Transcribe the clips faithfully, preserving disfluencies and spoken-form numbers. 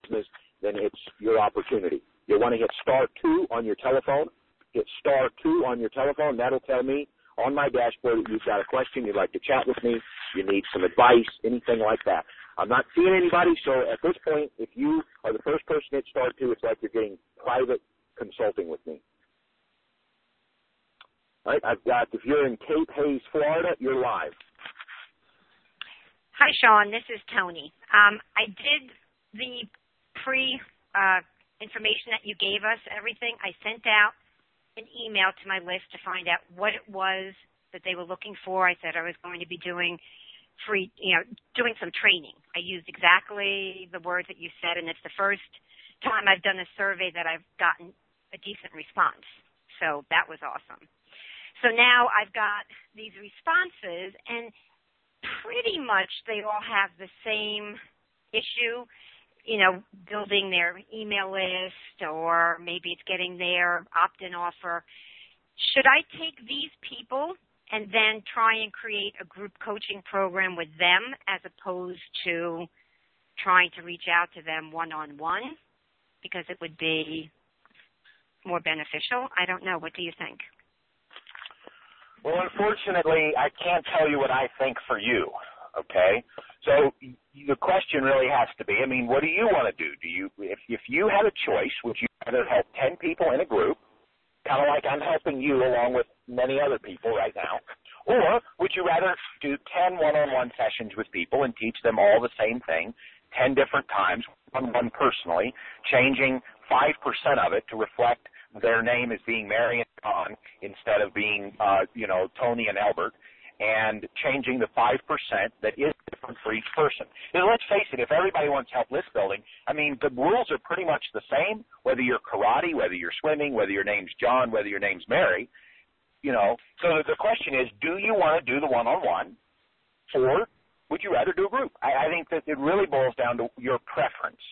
business, then it's your opportunity. You'll want to hit star two on your telephone. Hit star two on your telephone. That'll tell me on my dashboard that you've got a question, you'd like to chat with me, you need some advice, anything like that. I'm not seeing anybody, so at this point, if you are the first person to hit star two, it's like you're getting private consulting with me. All right, I've got, if you're in Cape Hayes, Florida, you're live. Hi, Sean. This is Tony. Um, I did the pre uh, information that you gave us, everything. I sent out an email to my list to find out what it was that they were looking for. I said I was going to be doing free, you know, doing some training. I used exactly the words that you said, and it's the first time I've done a survey that I've gotten a decent response. So that was awesome. So now I've got these responses, and pretty much they all have the same issue, you know, building their email list, or maybe it's getting their opt-in offer. Should I take these people and then try and create a group coaching program with them as opposed to trying to reach out to them one-on-one because it would be more beneficial? I don't know. What do you think? Well, unfortunately, I can't tell you what I think for you, okay? So the question really has to be, I mean, what do you want to do? Do you, if, if you had a choice, would you rather help ten people in a group, kind of like I'm helping you along with many other people right now, or would you rather do ten one-on-one sessions with people and teach them all the same thing, ten different times, one-on-one personally, changing five percent of it to reflect their name as being Mary and John instead of being, uh, you know, Tony and Albert, and changing the five percent that is different for each person. And let's face it, if everybody wants help list building, I mean, the rules are pretty much the same, whether you're karate, whether you're swimming, whether your name's John, whether your name's Mary, you know. So the question is, do you want to do the one-on-one, or would you rather do a group? I, I think that it really boils down to your preference.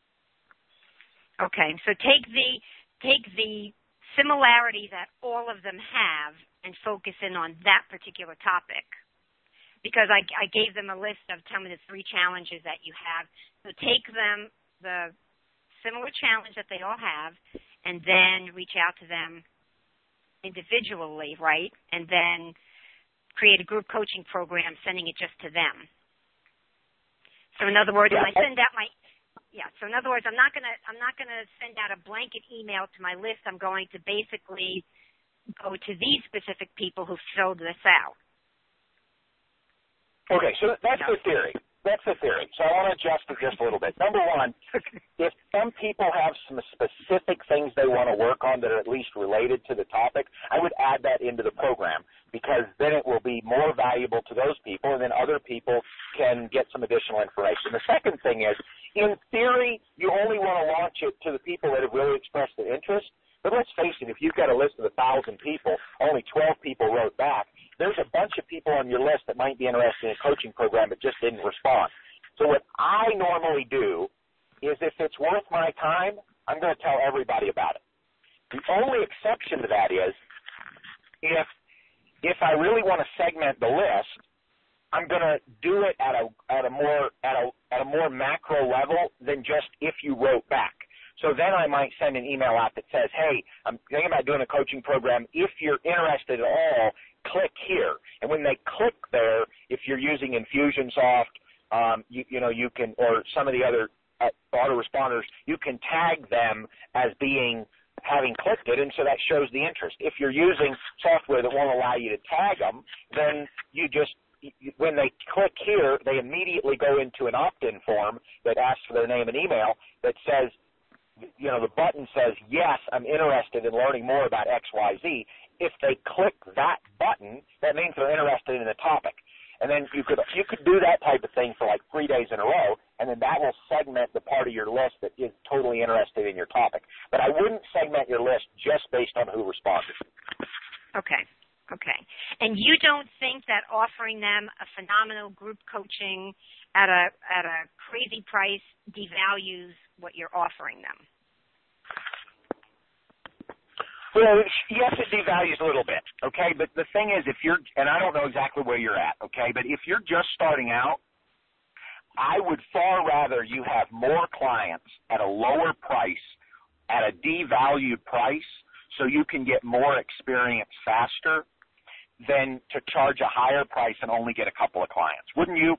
Okay, so take the take the similarity that all of them have and focus in on that particular topic. Because I, I gave them a list of, tell me the three challenges that you have. So take them, the similar challenge that they all have, and then reach out to them individually, right? And then create a group coaching program, sending it just to them. So in other words, when I send out my Yeah, so in other words, I'm not gonna I'm not gonna send out a blanket email to my list. I'm going to basically go to these specific people who filled this out. Okay, so that's the theory. That's the theory. So I want to adjust it just a little bit. Number one, if some people have some specific things they want to work on that are at least related to the topic, I would add that into the program, because then it will be more valuable to those people, and then other people can get some additional information. The second thing is, in theory, you only want to launch it to the people that have really expressed their interest. But let's face it, if you've got a list of one thousand people, only twelve people wrote back, there's a bunch of people on your list that might be interested in a coaching program but just didn't respond. So what I normally do is, if it's worth my time, I'm going to tell everybody about it. The only exception to that is if if I really want to segment the list, I'm going to do it at a at a more at a at a more macro level than just if you wrote back. So then I might send an email out that says, hey, I'm thinking about doing a coaching program. If you're interested at all, click here. And when they click there, if you're using Infusionsoft, um, you, you know, you can, or some of the other uh, autoresponders, you can tag them as being, having clicked it, and so that shows the interest. If you're using software that won't allow you to tag them, then you just, when they click here, they immediately go into an opt-in form that asks for their name and email that says, you know, the button says, yes, I'm interested in learning more about X Y Z. If they click that button, that means they're interested in the topic. And then you could you could do that type of thing for like three days in a row, and then that will segment the part of your list that is totally interested in your topic. But I wouldn't segment your list just based on who responded. Okay. Okay. And you don't think that offering them a phenomenal group coaching at a at a crazy price devalues what you're offering them? Well, yes, it devalues a little bit, okay? But the thing is, if you're, and I don't know exactly where you're at, okay, but if you're just starting out, I would far rather you have more clients at a lower price, at a devalued price, so you can get more experience faster than to charge a higher price and only get a couple of clients. Wouldn't you?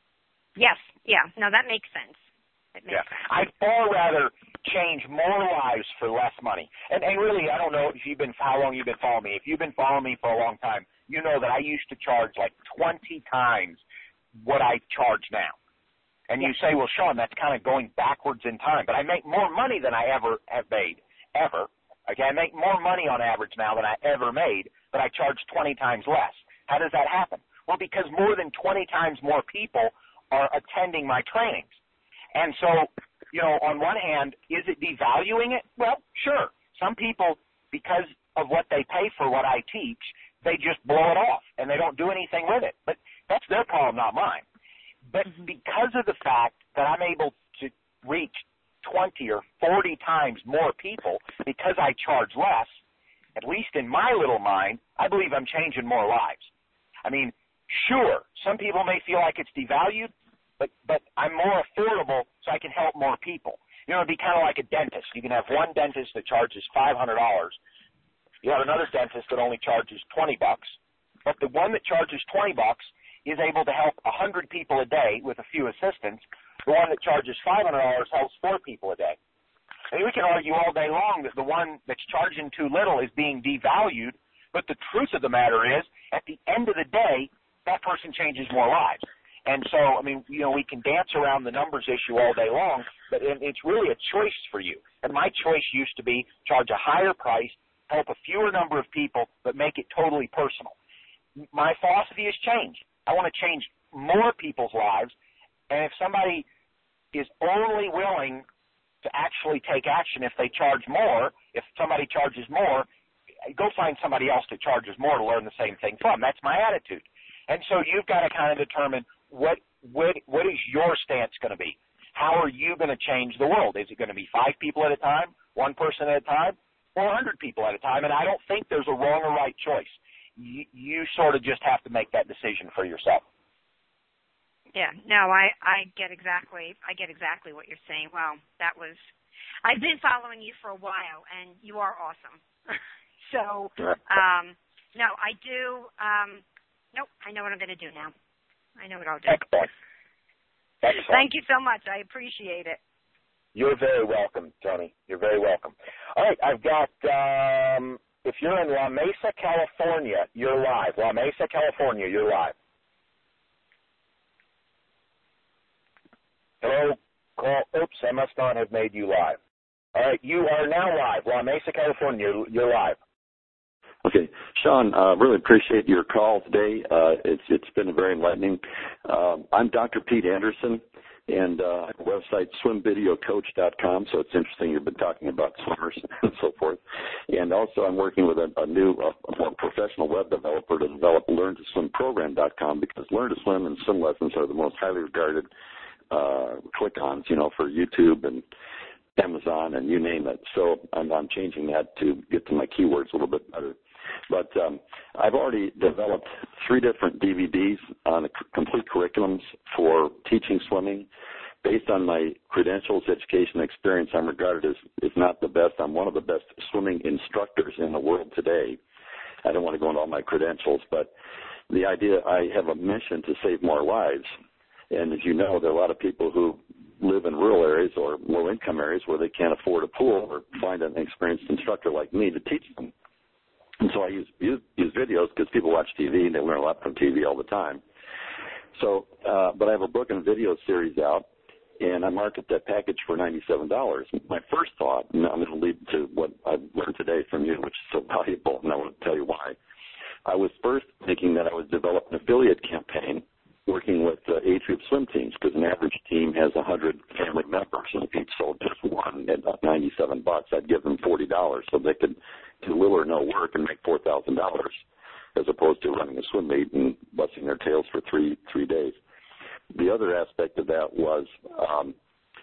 Yes. Yeah. No, that makes sense. It makes Yeah. sense. I'd far rather change more lives for less money. And, and really, I don't know if you've been how long you've been following me. If you've been following me for a long time, you know that I used to charge like twenty times what I charge now. And you say, well, Sean, that's kind of going backwards in time. But I make more money than I ever have made, ever. Okay, I make more money on average now than I ever made, but I charge twenty times less. How does that happen? Well, because more than twenty times more people are attending my trainings. And so, you know, on one hand, is it devaluing it? Well, sure. Some people, because of what they pay for what I teach, they just blow it off and they don't do anything with it. But that's their problem, not mine. But because of the fact that I'm able to reach twenty or forty times more people because I charge less, at least in my little mind, I believe I'm changing more lives. I mean, sure, some people may feel like it's devalued, but, but I'm more affordable so I can help more people. You know, it'd be kind of like a dentist. You can have one dentist that charges five hundred dollars. You have another dentist that only charges twenty bucks, but the one that charges twenty bucks is able to help one hundred people a day with a few assistants. The one that charges five hundred dollars helps four people a day. I mean, we can argue all day long that the one that's charging too little is being devalued, but the truth of the matter is, at the end of the day, that person changes more lives. And so, I mean, you know, we can dance around the numbers issue all day long, but it's really a choice for you. And my choice used to be charge a higher price, help a fewer number of people, but make it totally personal. My philosophy has changed. I want to change more people's lives, and if somebody is only willing to actually take action if they charge more, if somebody charges more, go find somebody else that charges more to learn the same thing from. That's my attitude. And so you've got to kind of determine what what, what is your stance going to be. How are you going to change the world? Is it going to be five people at a time, one person at a time, or one hundred people at a time? And I don't think there's a wrong or right choice. You, you sort of just have to make that decision for yourself. Yeah, no, I, I get exactly I get exactly what you're saying. Well, that was I've been following you for a while, and you are awesome. so, um, no, I do. Um, nope, I know what I'm going to do now. I know what I'll do. Excellent. Excellent. Thank you so much. I appreciate it. You're very welcome, Tony. You're very welcome. All right, I've got. Um, if you're in La Mesa, California, you're live. La Mesa, California, you're live. Hello, call. Oops, I must not have made you live. All right, you are now live. La Mesa, California, you're live. Okay, Sean, uh, really appreciate your call today. Uh, it's it's been very enlightening. Um, I'm Doctor Pete Anderson, and uh, I have a website, swim video coach dot com, so it's interesting you've been talking about swimmers and so forth. And also I'm working with a, a new, a more professional web developer to develop learn to swim program dot com, because Learn to Swim and swim lessons are the most highly regarded uh, click-ons, you know, for YouTube and Amazon and you name it. So I'm, I'm changing that to get to my keywords a little bit better. But um, I've already developed three different D V Ds on a c- complete curriculums for teaching swimming. Based on my credentials, education, experience, I'm regarded as, if not the best, I'm one of the best swimming instructors in the world today. I don't want to go into all my credentials, but the idea, I have a mission to save more lives. And as you know, there are a lot of people who live in rural areas or low-income areas where they can't afford a pool or find an experienced instructor like me to teach them. And so I use, use, use videos because people watch T V and they learn a lot from T V all the time. So, uh, but I have a book and video series out, and I market that package for ninety-seven dollars. My first thought, and I'm going to lead to what I've learned today from you, which is so valuable, and I want to tell you why. I was first thinking that I would develop an affiliate campaign working with uh, age group swim teams, because an average team has one hundred family members, and if each sold just one at ninety-seven bucks, I'd give them forty dollars so they could do little or no work and make four thousand dollars, as opposed to running a swim meet and busting their tails for three three days. The other aspect of that was um,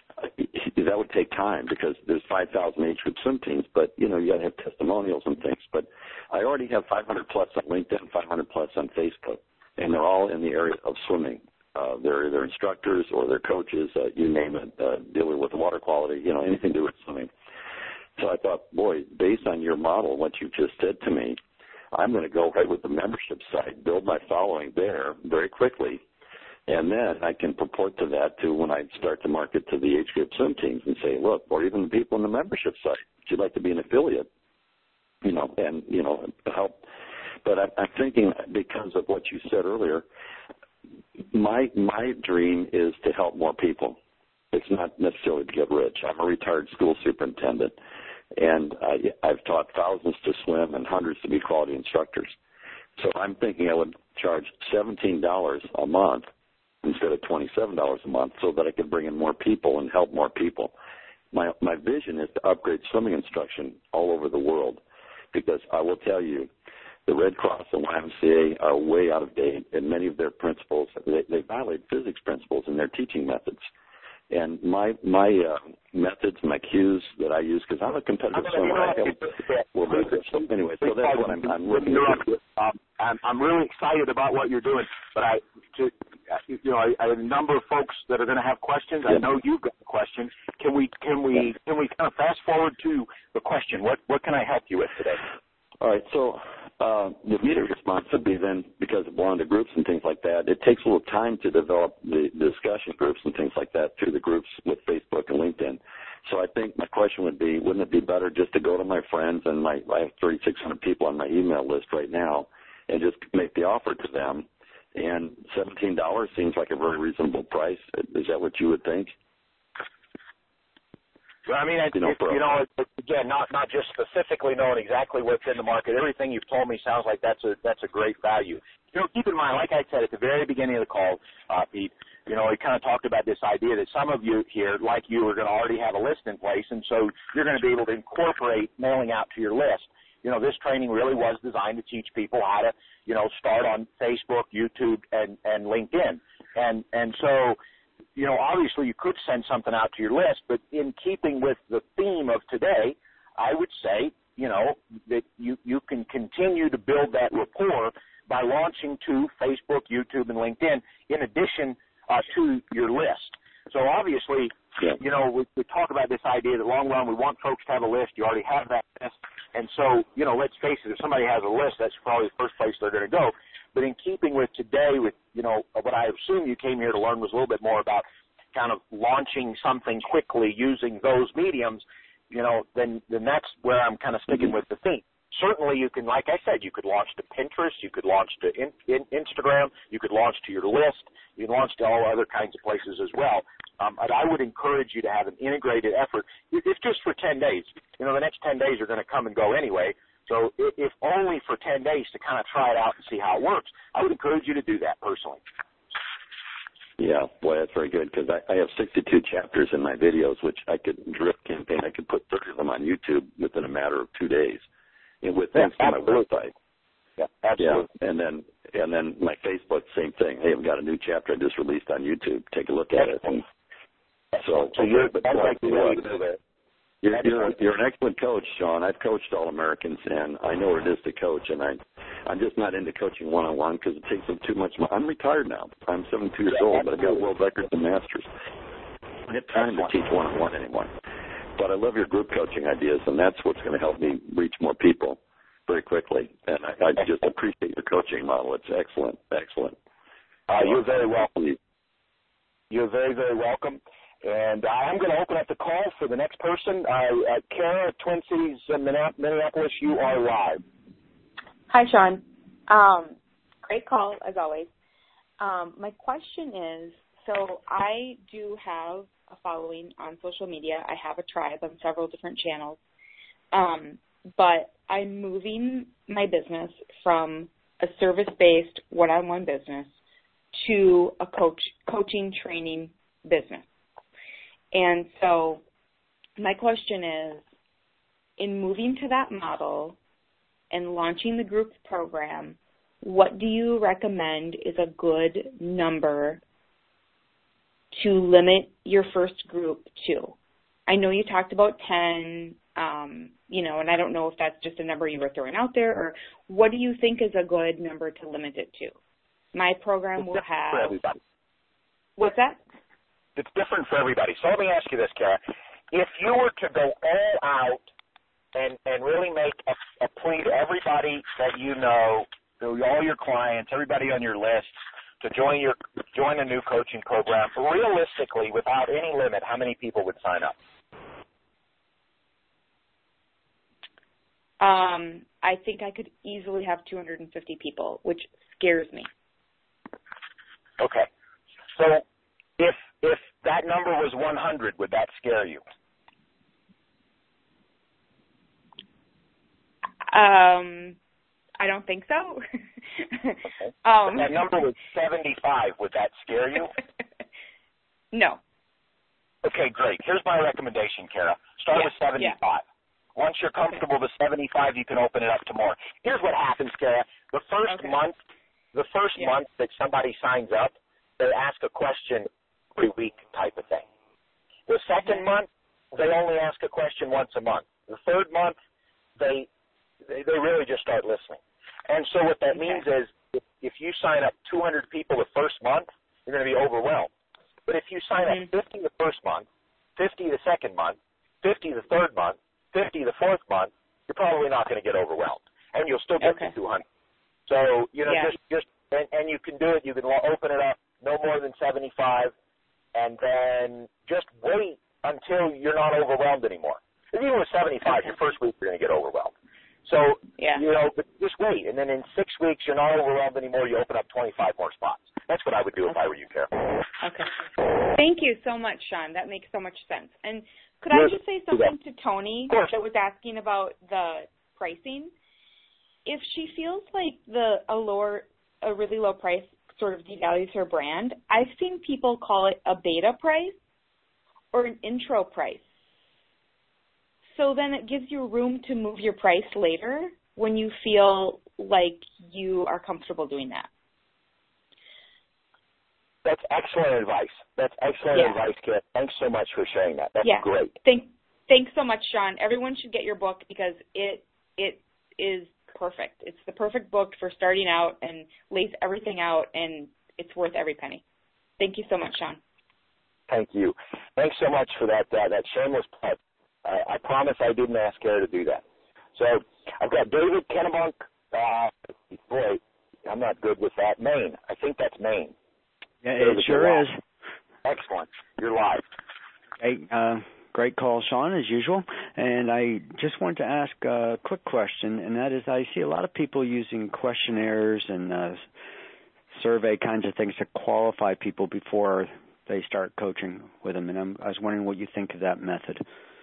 that would take time, because there's five thousand age group swim teams, but, you know, you got to have testimonials and things. But I already have five hundred plus on LinkedIn, five hundred plus on Facebook, and they're all in the area of swimming. Uh, they're either instructors or they're coaches, uh, you name it, uh, dealing with water quality, you know, anything to do with swimming. So I thought, boy, based on your model, what you just said to me, I'm going to go right with the membership site, build my following there very quickly, and then I can purport to that to when I start to market to the age group swim teams and say, look, or even the people in the membership site, would you like to be an affiliate, you know, and, you know, help. But I'm, I'm thinking because of what you said earlier, my my dream is to help more people. It's not necessarily to get rich. I'm a retired school superintendent, and I, I've taught thousands to swim and hundreds to be quality instructors. So I'm thinking I would charge seventeen dollars a month instead of twenty-seven dollars a month so that I could bring in more people and help more people. My my vision is to upgrade swimming instruction all over the world because I will tell you, the Red Cross and Y M C A are way out of date, and many of their principles, they, they violate physics principles in their teaching methods. And my my uh, methods, my cues that I use, because I'm a competitive swimmer. I help well, so anyway, so that's what I'm, I'm looking at. Um, I'm, I'm really excited about what you're doing, but I, to, you know, I, I have a number of folks that are going to have questions. I know you've got questions. Can we can we can we kind of fast forward to the question? What what can I help you with today? All right, so uh, the immediate response would be then, because it belongs to groups and things like that, it takes a little time to develop the discussion groups and things like that through the groups with Facebook and LinkedIn. So I think my question would be, wouldn't it be better just to go to my friends, and my, I have thirty-six hundred people on my email list right now, and just make the offer to them? And seventeen dollars seems like a very reasonable price. Is that what you would think? Well, I mean, it, you know, it, you know it, again, not not just specifically knowing exactly what's in the market. Everything you've told me sounds like that's a that's a great value. You know, keep in mind, like I said at the very beginning of the call, uh, Pete, you know, we kind of talked about this idea that some of you here, like you, are going to already have a list in place, and so you're going to be able to incorporate mailing out to your list. You know, this training really was designed to teach people how to, you know, start on Facebook, YouTube, and, and LinkedIn. And and so, you know, obviously you could send something out to your list, but in keeping with the theme of today, I would say, you know, that you, you can continue to build that rapport by launching to Facebook, YouTube, and LinkedIn in addition uh, to your list. So obviously, yeah. you know, we, we talk about this idea that long run we want folks to have a list. You already have that list. And so, you know, let's face it, if somebody has a list, that's probably the first place they're going to go. But in keeping with today, with, you know, what I assume you came here to learn was a little bit more about kind of launching something quickly using those mediums, you know, then, then that's where I'm kind of sticking mm-hmm. with the theme. Certainly you can, like I said, you could launch to Pinterest, you could launch to in, in Instagram, you could launch to your list, you can launch to all other kinds of places as well. Um, but I would encourage you to have an integrated effort, if just for ten days. You know, the next ten days are going to come and go anyway. So if only for ten days to kind of try it out and see how it works, I would encourage you to do that personally. Yeah, boy, that's very good, because I, I have sixty-two chapters in my videos, which I could drip campaign. I could put thirty of them on YouTube within a matter of two days, and with yeah, thanks to my website. Yeah, absolutely. Yeah, and then and then my Facebook, same thing. Hey, I've got a new chapter I just released on YouTube. Take a look at it. And so, so you're, but, that's uh, like you know, that. You're, you're, you're an excellent coach, Sean. I've coached All-Americans, and I know what it is to coach, and I, I'm just not into coaching one-on-one because it takes up too much money. I'm retired now. I'm seventy-two years old, but I've got world records and masters. I don't have time to teach one-on-one anymore. But I love your group coaching ideas, and that's what's going to help me reach more people very quickly. And I, I just appreciate your coaching model. It's excellent, excellent. Uh, you're very welcome. You're very, very welcome. And I'm going to open up the call for the next person. Uh, Kara, Twin Cities, uh, Minneapolis, you are live. Hi, Sean. Um, great call, as always. Um, my question is, so I do have a following on social media. I have a tribe on several different channels. Um, but I'm moving my business from a service-based one-on-one business to a coach coaching training business. And so my question is, in moving to that model and launching the group program, what do you recommend is a good number to limit your first group to? I know you talked about ten, um, you know, and I don't know if that's just a number you were throwing out there, or what do you think is a good number to limit it to? My program will have What's that? It's different for everybody. So let me ask you this, Kara. If you were to go all out and, and really make a, a plea to everybody that you know, to all your clients, everybody on your list, to join your join a new coaching program, realistically, without any limit, how many people would sign up? Um, I think I could easily have two hundred fifty people, which scares me. Okay. So if if that number was one hundred, would that scare you? Um, I don't think so. Okay. um, If that number was seventy-five, would that scare you? No. Okay, great. Here's my recommendation, Kara. Start Yeah, with seventy-five. yeah. Once you're comfortable Okay. with seventy-five, you can open it up to more. Here's what happens, Kara. The first Okay. month, the first Yeah. month that somebody signs up, they ask a question every week type of thing. The second Okay. month, they only ask a question once a month. The third month, they they, they really just start listening. And so what that Okay. means is if, if you sign up two hundred people the first month, you're going to be overwhelmed. But if you sign Mhm. up fifty the first month, fifty the second month, fifty the third month, fifty the fourth month, you're probably not going to get overwhelmed. And you'll still get Okay. to two hundred. So, you know, Yeah. just, just and, and you can do it. You can open it up no more than seventy-five, and then just wait until you're not overwhelmed anymore. Because even with seventy-five, Okay. your first week you're going to get overwhelmed. So, Yeah. you know, but just wait. And then in six weeks, you're not overwhelmed anymore. You open up twenty-five more spots. That's what I would do if I were you, Kara. Okay. Thank you so much, Sean. That makes so much sense. And could Yes. I just say something to Tony Of course. that was asking about the pricing? If she feels like the a lower, a really low price sort of devalues her brand, I've seen people call it a beta price or an intro price. So then it gives you room to move your price later when you feel like you are comfortable doing that. That's excellent advice. That's excellent Yeah. advice, Kara. Thanks so much for sharing that. That's Yeah. great. Thank, thanks so much, Sean. Everyone should get your book because it it is perfect. It's the perfect book for starting out and lays everything out, and it's worth every penny. Thank you so much, Sean. Thank you. Thanks so much for that uh, that shameless plug. I, I promise I didn't ask Kara to do that. So I've got David Kennebunk. Uh, boy, I'm not good with that. Maine. I think that's Maine. Yeah, David, it you're sure live. is. Excellent. You're live. Hey, uh, great call, Sean, as usual. And I just wanted to ask a quick question, and that is I see a lot of people using questionnaires and uh, survey kinds of things to qualify people before they start coaching with them. And I'm, I was wondering what you think of that method.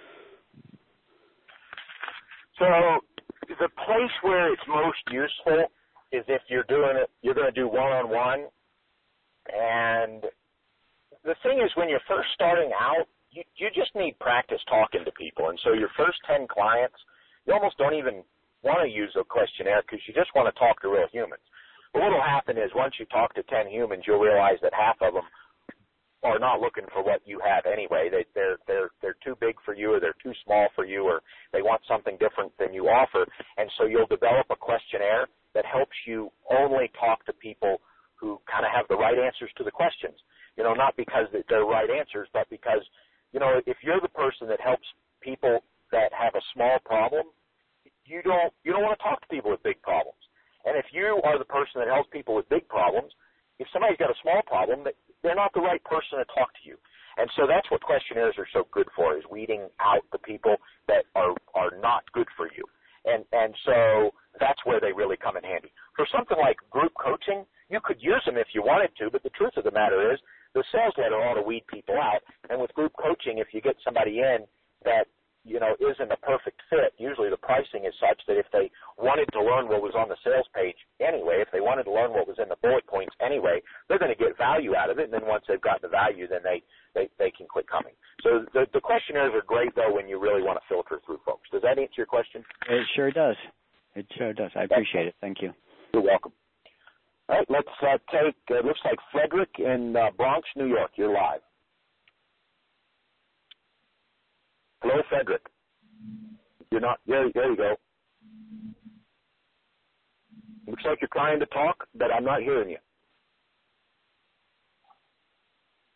So the place where it's most useful is if you're doing it, you're going to do one-on-one. And the thing is, when you're first starting out, you, you just need practice talking to people. And so your first ten clients, you almost don't even want to use a questionnaire because you just want to talk to real humans. But what will happen is once you talk to ten humans, you'll realize that half of them are not looking for what you have anyway. They, they're they're they're too big for you, or they're too small for you, or they want something different than you offer. And so you'll develop a questionnaire that helps you only talk to people who kind of have the right answers to the questions. You know, not because they're right answers, but because, you know, if you're the person that helps people that have a small problem, you don't you don't want to talk to people with big problems. And if you are the person that helps people with big problems, if somebody's got a small problem, they're not the right person to talk to you. And so that's what questionnaires are so good for, is weeding out the people that are, are not good for you. And and so that's where they really come in handy. For something like group coaching, you could use them if you wanted to, but the truth of the matter is the sales letter ought to weed people out. And with group coaching, if you get somebody in that, you know, isn't a perfect fit, usually the pricing is such that if they wanted to learn what was on the sales page anyway, if they wanted to learn what was in the bullet points anyway, they're going to get value out of it. And then once they've got the value, then they, they, they can quit coming. So the, the questionnaires are great, though, when you really want to filter through folks. Does that answer your question? It sure does. It sure does. I appreciate it. Thank you. You're welcome. All right, let's uh, take, it uh, looks like Frederick in uh, Bronx, New York. You're live. Hello, Frederick. You're not, there, there you go. Looks like you're trying to talk, but I'm not hearing you.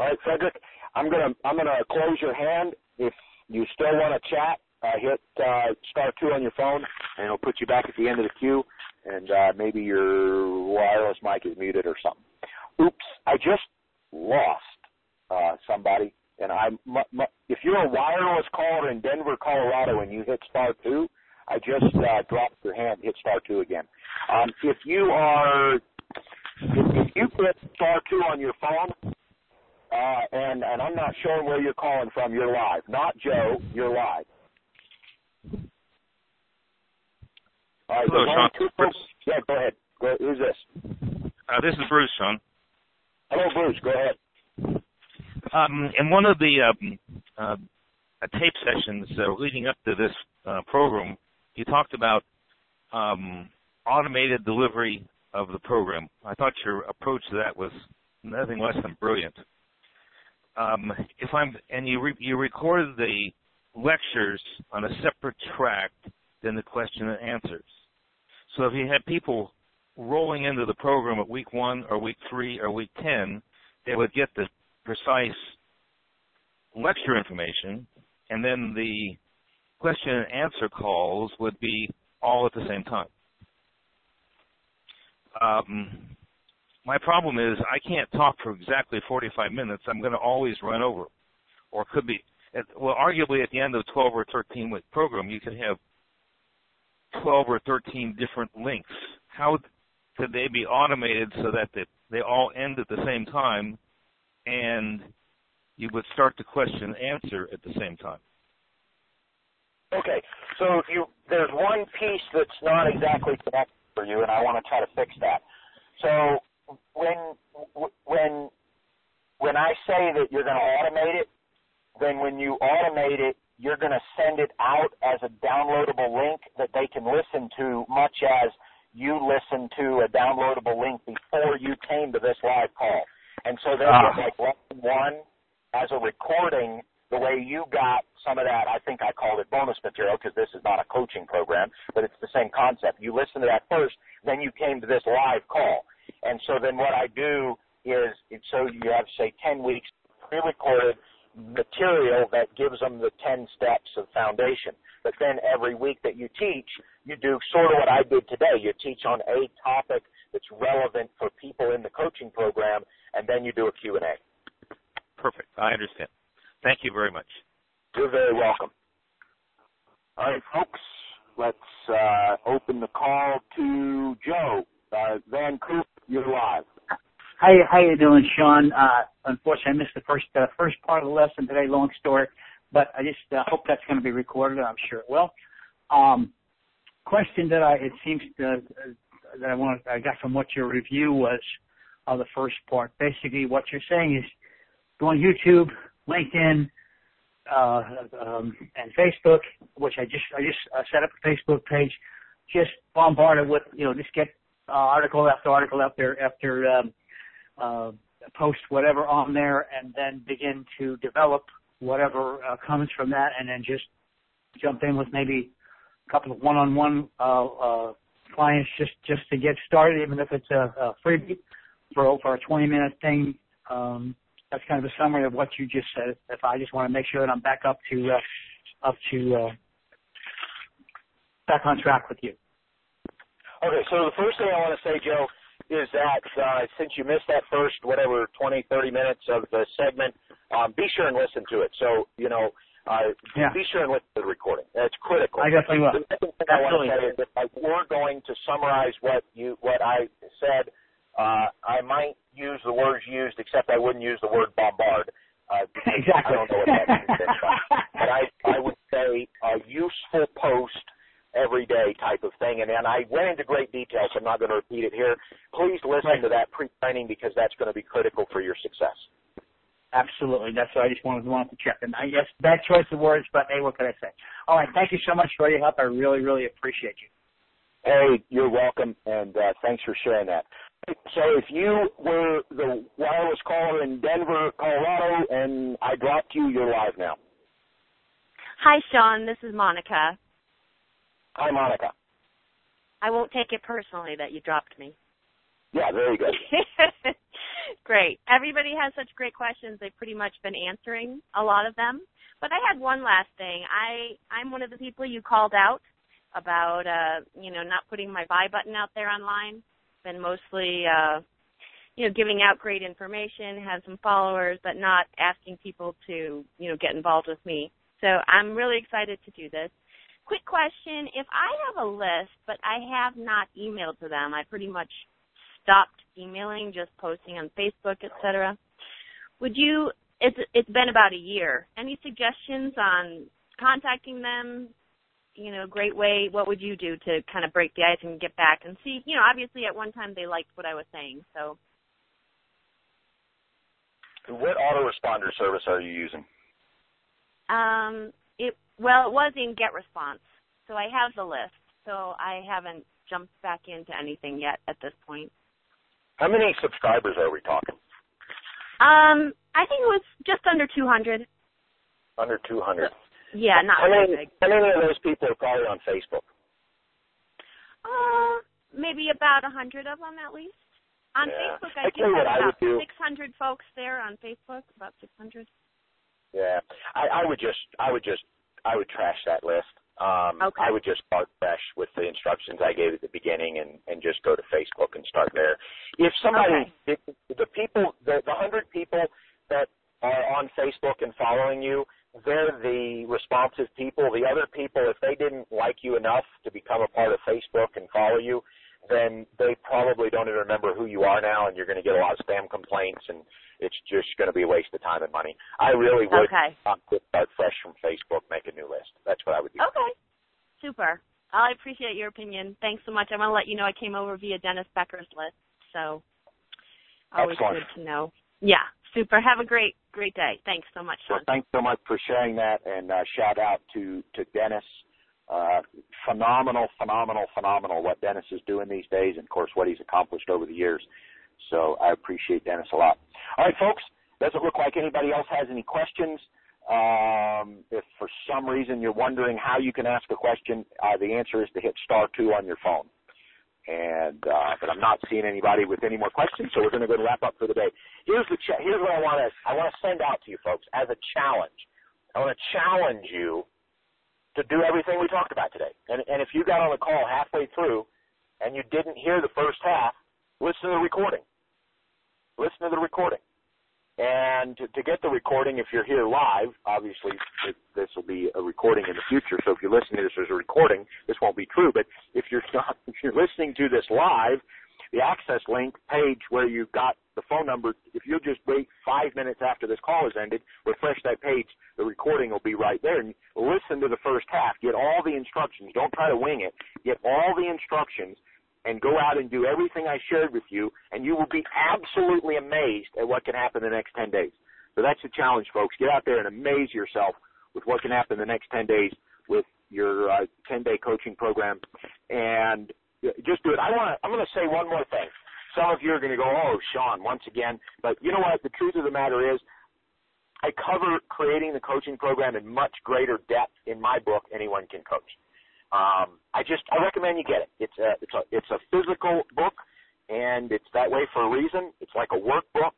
All right, Frederick, I'm gonna I'm gonna close your hand. If you still want to chat, uh, hit uh, star two on your phone, and it'll put you back at the end of the queue. And uh, maybe your wireless mic is muted or something. Oops, I just lost uh, somebody. And I, m- m- if you're a wireless caller in Denver, Colorado, and you hit star two, I just uh, dropped your hand. Hit star two again. Um, if you are, if, if you hit star two on your phone, uh, and and I'm not showing where you're calling from, you're live. Not Joe, you're live. All right, hello, Sean. two folks. Yeah, go ahead. Go, who's this? Uh, this is Bruce, Sean. Hello, Bruce. Go ahead. Um, in one of the um, uh, tape sessions uh, leading up to this uh, program, you talked about um, automated delivery of the program. I thought your approach to that was nothing less than brilliant. Um, if I'm and you re, you recorded the lectures on a separate track than the question and answers. So if you had people rolling into the program at week one or week three or week ten, they would get the precise lecture information, and then the question and answer calls would be all at the same time. Um, my problem is I can't talk for exactly forty-five minutes. I'm going to always run over, or could be, at, well, arguably at the end of a twelve or thirteen week program, you could have twelve or thirteen different links. How could they be automated so that they, they all end at the same time, and you would start the question and answer at the same time? Okay, so you, there's one piece that's not exactly connected for you, and I want to try to fix that. So when when when I say that you're going to automate it, then when you automate it, you're going to send it out as a downloadable link that they can listen to, much as you listened to a downloadable link before you came to this live call. And so they'll ah. get like lesson one as a recording, the way you got some of that. I think I called it bonus material because this is not a coaching program, but it's the same concept. You listen to that first, then you came to this live call. And so then what I do is, so you have, say, ten weeks pre-recorded material that gives them the ten steps of foundation. But then every week that you teach, you do sort of what I did today. You teach on a topic that's relevant for people in the coaching program, and then you do a Q and A. Perfect. I understand. Thank you very much. You're very welcome. All right, folks, let's uh, open the call to Joe. Uh, Vancouver, you're live. Hi, how you doing, Sean? Uh, unfortunately, I missed the first uh, first part of the lesson today. Long story, but I just uh, hope that's going to be recorded. I'm sure it will. Um, question that I it seems to, uh, that I want I got from what your review was of the first part. Basically, what you're saying is go on YouTube, LinkedIn, uh, um, and Facebook, which I just I just uh, set up a Facebook page. Just bombard it with, you know, just get uh, article after article after after. Um, Uh, post whatever on there, and then begin to develop whatever uh, comes from that, and then just jump in with maybe a couple of one-on-one uh, uh, clients just, just to get started, even if it's a, a freebie for, for a twenty-minute thing. Um, that's kind of a summary of what you just said. If I just want to make sure that I'm back up to uh, up to uh, back on track with you. Okay, so the first thing I want to say, Joe, is that uh, since you missed that first, whatever, twenty, thirty minutes of the segment, um, be sure and listen to it. So, you know, uh, yeah. be sure and listen to the recording. That's critical. I definitely will. The second thing I want to say is that if we're going to summarize what you what I said, uh, I might use the words used, except I wouldn't use the word bombard. Uh, exactly. I don't know what that means. But I, I would say a useful post every day type of thing. And then I went into great detail, so I'm not going to repeat it here. Please listen right. to that pre-training, because that's going to be critical for your success. Absolutely. That's what I just wanted, wanted to check. And I guess bad choice of words, but hey, what can I say? All right. Thank you so much for your help. I really, really appreciate you. Hey, you're welcome, and uh, thanks for sharing that. So if you were the wireless caller in Denver, Colorado, and I dropped you, you're live now. Hi, Sean. This is Monica. Hi, Monica. I won't take it personally that you dropped me. Yeah, very good. Great. Everybody has such great questions. They've pretty much been answering a lot of them. But I had one last thing. I, I'm one of the people you called out about, uh, you know, not putting my buy button out there online. Been mostly, uh, you know, giving out great information, have some followers, but not asking people to, you know, get involved with me. So I'm really excited to do this. Quick question. If I have a list, but I have not emailed to them, I pretty much stopped emailing, just posting on Facebook, et cetera. Would you, it's, it's been about a year, any suggestions on contacting them? You know, great way, what would you do to kind of break the ice and get back and see, you know, obviously at one time they liked what I was saying, so. What autoresponder service are you using? Um, it, well, it was in GetResponse, so I have the list, so I haven't jumped back into anything yet at this point. How many subscribers are we talking? Um, I think it was just under two hundred. Under two hundred. Yeah, not how very many, big. How many of those people are probably on Facebook? Uh, maybe about one hundred of them at least. On yeah. Facebook, I, I think there's I about do. six hundred folks there on Facebook, about six hundred. Yeah, I, I would just, I would just, I would trash that list. Um, okay. I would just start fresh with the instructions I gave at the beginning and, and just go to Facebook and start there. If somebody, okay. if the people, the, the hundred people that are on Facebook and following you, they're the responsive people. The other people, if they didn't like you enough to become a part of Facebook and follow you, then they probably don't even remember who you are now, and you're going to get a lot of spam complaints, and it's just going to be a waste of time and money. I really would okay. start fresh from Facebook, make a new list. That's what I would do. Okay. Super. I appreciate your opinion. Thanks so much. I want to let you know I came over via Dennis Becker's list, so always Excellent. good to know. Yeah, super. Have a great, great day. Thanks so much, Sean. So thanks so much for sharing that, and uh, shout out to, to Dennis. Uh, phenomenal, phenomenal, phenomenal what Dennis is doing these days, and, of course, what he's accomplished over the years. So I appreciate Dennis a lot. All right, folks, doesn't look like anybody else has any questions. Um, if for some reason you're wondering how you can ask a question, uh, the answer is to hit star two on your phone. And uh, but I'm not seeing anybody with any more questions, so we're going to go to wrap up for the day. Here's the ch- here's what I want to I want to send out to you folks as a challenge. I want to challenge you to do everything we talked about today. And, and if you got on the call halfway through and you didn't hear the first half, listen to the recording. Listen to the recording. And to, to get the recording, if you're here live, obviously it, this will be a recording in the future. So if you're listening to this as a recording, this won't be true. But if you're not, if you're listening to this live, the access link page where you got the phone number, if you'll just wait five minutes after this call has ended, refresh that page, the recording will be right there. And listen to the first half. Get all the instructions. Don't try to wing it. Get all the instructions and go out and do everything I shared with you, and you will be absolutely amazed at what can happen in the next ten days. So that's the challenge, folks. Get out there and amaze yourself with what can happen in the next ten days with your uh, ten-day coaching program. And just do it. I want to. I'm going to say one more thing. Some of you are going to go, "Oh, Sean, once again." But you know what? The truth of the matter is, I cover creating the coaching program in much greater depth in my book, Anyone Can Coach. Um, I just I recommend you get it. It's a it's a it's a physical book, and it's that way for a reason. It's like a workbook.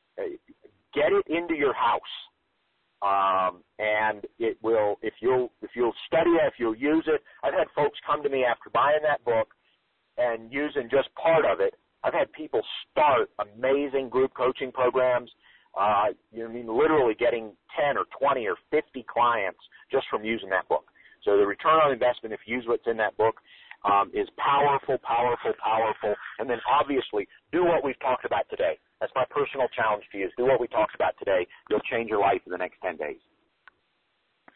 Get it into your house, um, and it will if you'll if you'll study it, if you'll use it. I've had folks come to me after buying that book and using just part of it. I've had people start amazing group coaching programs. Uh, you know, I mean, literally getting ten or twenty or fifty clients just from using that book. So the return on investment, if you use what's in that book, um, is powerful, powerful, powerful. And then obviously do what we've talked about today. That's my personal challenge to you is do what we talked about today. You'll change your life in the next ten days.